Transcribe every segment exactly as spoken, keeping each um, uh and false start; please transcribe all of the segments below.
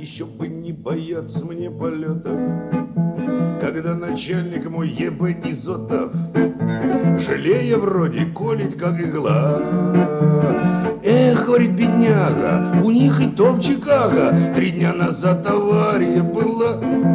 еще бы не бояться мне полетов, когда начальник мой еб Изотов, жалея вроде колет, как игла. Эх, говорит бедняга, у них и то в Чикаго три дня назад авария была.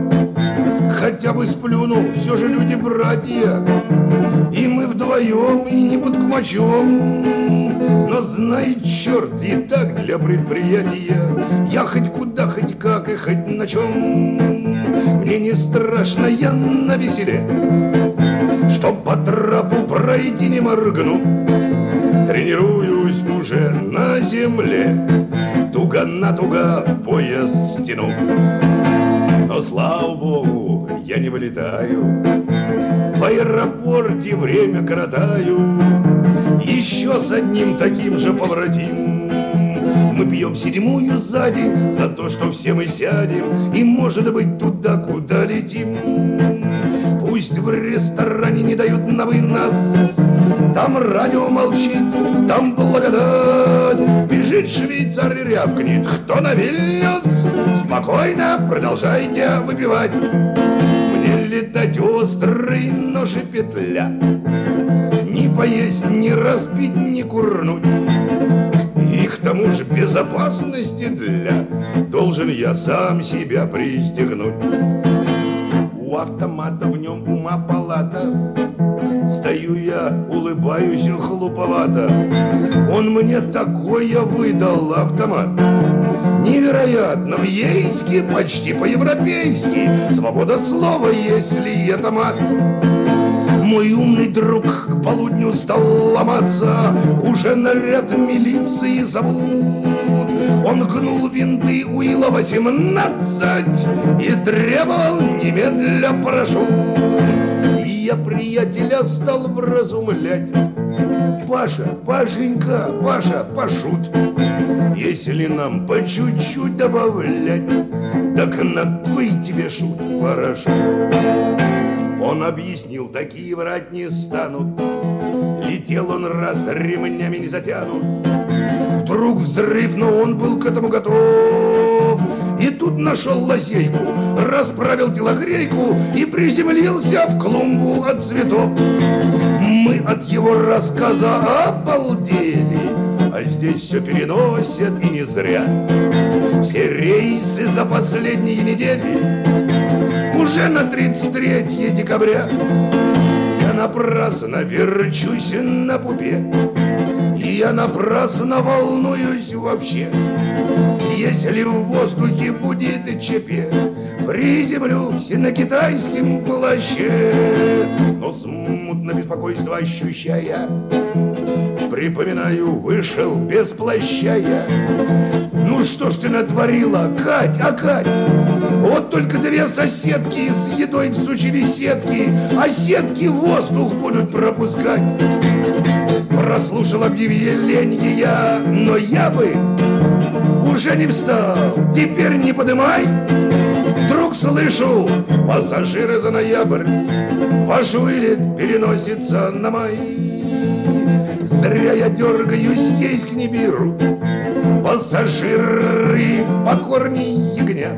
Хотя бы сплюнул, все же люди братья, и мы вдвоем, и не под кумачом. Но знает черт, и так для предприятия я хоть куда, хоть как и хоть на чем. Мне не страшно, я на веселе, чтоб по трапу пройти не моргну. Тренируюсь уже на земле, туго на туго пояс стянув. Но, слава богу, я не вылетаю, в аэропорте время коротаю. Еще с одним таким же побратим мы пьем седьмую сзади за то, что все мы сядем и, может быть, туда, куда летим. Пусть в ресторане не дают на вынос, там радио молчит, там благодать. Вбежит швейцар и рявкнет: кто на Вильнюс? Спокойно продолжайте выпивать. Мне летать острый нож и петля, ни поесть, ни разбить, ни курнуть. И к тому же безопасности для должен я сам себя пристегнуть. У автомата в нем ума палата, стою я, улыбаюсь хлуповато. Он мне такое выдал автомат, невероятно, в ейске, почти по-европейски. Свобода слова, если это мат. Мой умный друг к полудню стал ломаться, уже наряд милиции зовут. Он гнул винты Уилла восемнадцать и требовал немедля парашют. И я приятеля стал вразумлять: Паша, Пашенька, Паша, пошут, если нам по чуть-чуть добавлять, так на кой тебе шут парашют? Он объяснил, такие врать не станут. Летел он раз, ремнями не затянут. Вдруг взрыв, но он был к этому готов. И тут нашел лазейку, расправил телогрейку и приземлился в клумбу от цветов. Мы от его рассказа обалдели, а здесь все переносят и не зря. Все рейсы за последние недели уже на тридцать третье декабря. Я напрасно верчусь на пупе, и я напрасно волнуюсь вообще. Если в воздухе будет ЧП, приземлюсь на китайском плаще. Но смутно беспокойство ощущая, припоминаю, вышел без плаща я. Ну что ж ты натворила, Кать, а Кать? Вот только две соседки с едой всучили сетки, а сетки воздух будут пропускать. Прослушал объявление я, но я бы уже не встал, теперь не подымай. Вдруг слышу, пассажиры за ноябрь, ваш вылет переносится на май. Зря я дергаюсь, есть не беру, пассажиры покорней ягнят.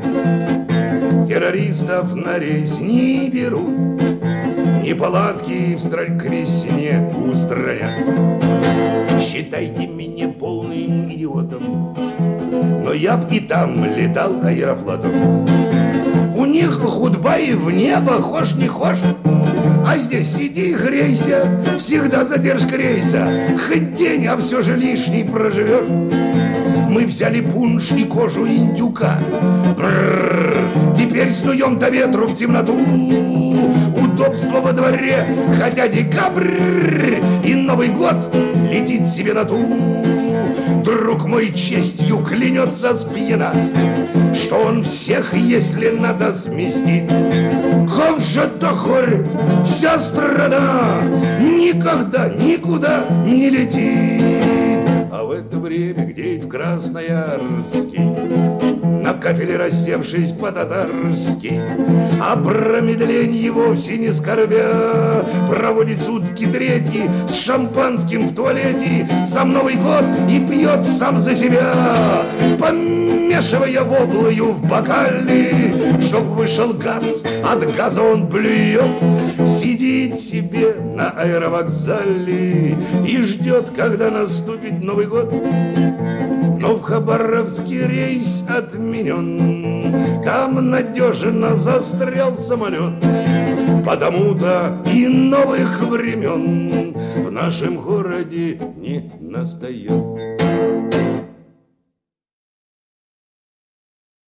Террористов на рейс не берут, неполадки в стране к весне устранят. Считайте меня полным идиотом, но я б и там летал аэрофлотом. У них худба и в небо, хошь не хошь, а здесь сиди и грейся, всегда задержка рейса. Хоть день, а все же лишний проживешь. Мы взяли пунш и кожу индюка. Бррр, теперь снуем до ветру в темноту. Удобство во дворе, хотя декабрь и Новый год летит себе на ту. Друг мой честью клянется спьяна, что он всех, если надо, сместит. Как же дохорь, вся страна никогда никуда не летит. А в это время где-то в Красноярске на кафеле рассевшись по-татарски, а промедленье вовсе не скорбя, проводит сутки третьи с шампанским в туалете, сам Новый год и пьет сам за себя, помешивая воблою в бокале, чтоб вышел газ, от газа он блюет, сидит себе на аэровокзале и ждет, когда наступит Новый год. Но в Хабаровский рейс отменен, там надежно застрял самолет. Потому-то и новых времен в нашем городе не настает.